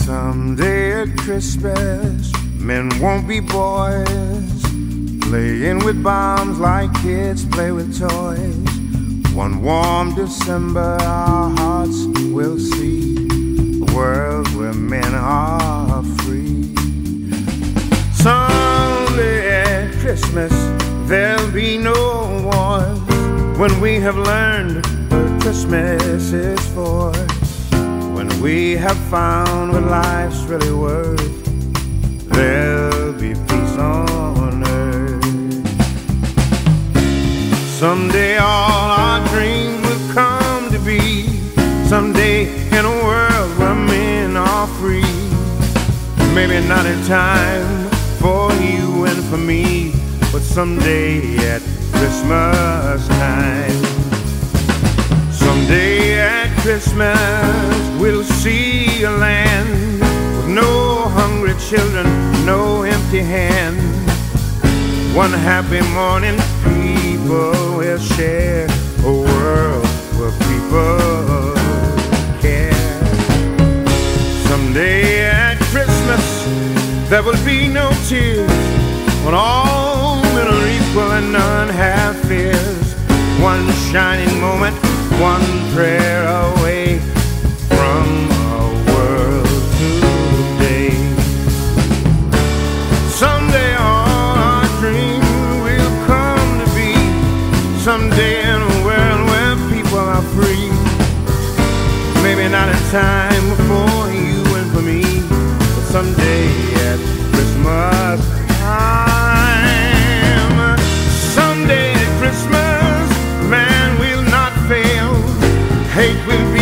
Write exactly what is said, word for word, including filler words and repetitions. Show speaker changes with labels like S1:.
S1: Someday at Christmas, men won't be boys, playing with bombs like kids play with toys. One warm December, our hearts will see a world where men are free. Someday at Christmas, there'll be no wars, when we have learned what Christmas is for. When we have found what life's really worth, there'll be peace on earth. Someday all our dreams will come to be. Someday in a world where men are free. Maybe not in time for you and for me, but someday at Christmas time. Someday at Christmas we'll see a land with no hungry children, no empty hands. One happy morning people will share a world where people care. Someday at Christmas there will be no tears, when all men are equal and none have fears. One shining moment, one prayer away from a world today. Someday all our dreams will come to be. Someday in a world where people are free. Maybe not in time for you and for me, but someday at Christmas time. Someday at Christmas, man will not fail. Hate will be